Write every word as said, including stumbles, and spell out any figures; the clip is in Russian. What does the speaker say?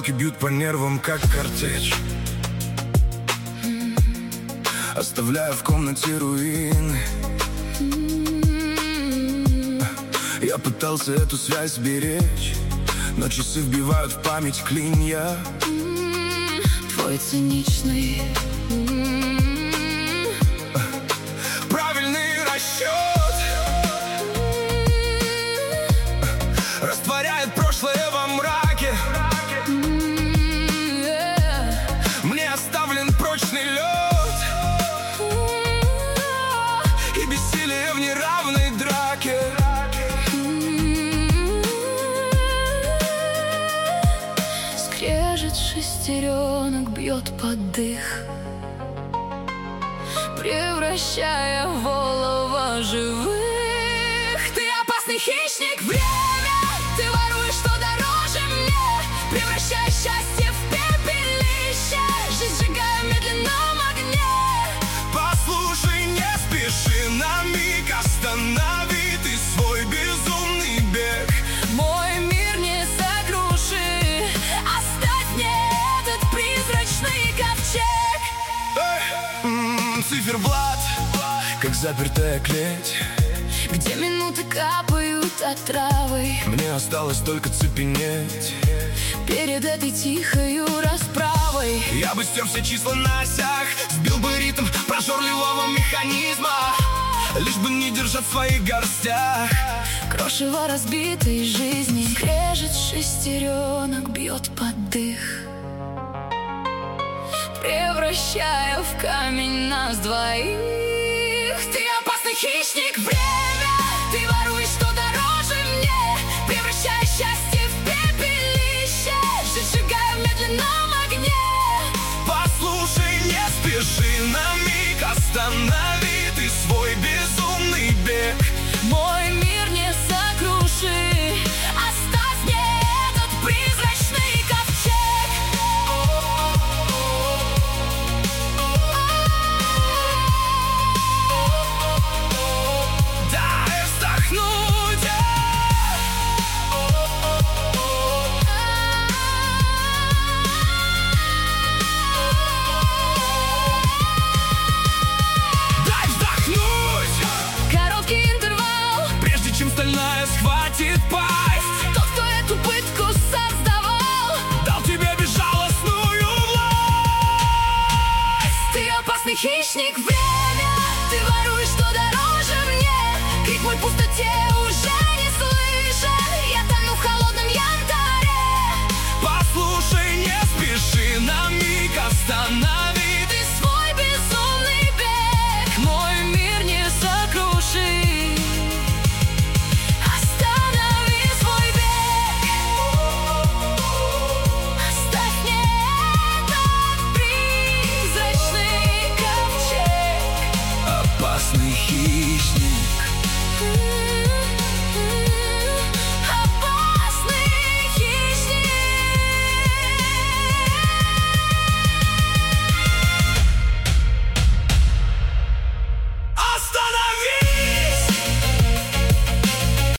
стрелки бьют по нервам, как картечь, оставляя в комнате руины. Я пытался эту связь сберечь, но часы вбивают в память клинья. Твой циничный правильный расчет растворяет прошлое во мраке. Мне оставлен прочный лед и бессилие в неравной драке. скрежет шестеренок бьет под дых, превращая в олово живых. Ты опасный хищник, время, ты воруешь, что дороже мне, превращая счастье в пепелище, жизнь сжигая в медленном огне. Послушай, не спеши, на миг останови ты свой безумный бег. Мой мир не сокруши, оставь мне этот призрачный ковчег. М-м, циферблат, как запертая клеть, Где минуты капают отравой, мне осталось только цепенеть перед этой тихою расправой. Я бы стер все числа на осях, сбил бы ритм прожорливого механизма, лишь бы не держать в своих горстях Крошево разбитой жизни, скрежет шестеренок бьет под дых, превращая в камень нас двоих. Ты опасный хищник, время, ты воруешь, что дороже мне, превращая счастье в пепелище, жизнь сжигая в медленном огне. Послушай, не спеши, на миг останови ты свой безумный бег. Мой мир не сокруши, оставь мне этот призрачный ковчег. Дай вздохнуть. Дай вздохнуть. Короткий интервал, Прежде чем стальная схватит пасть, тот, кто эту пытку создавал, дал тебе безжалостную власть. ты опасный хищник, время, ты воруешь, что дороже мне, крик мой в пустоте уже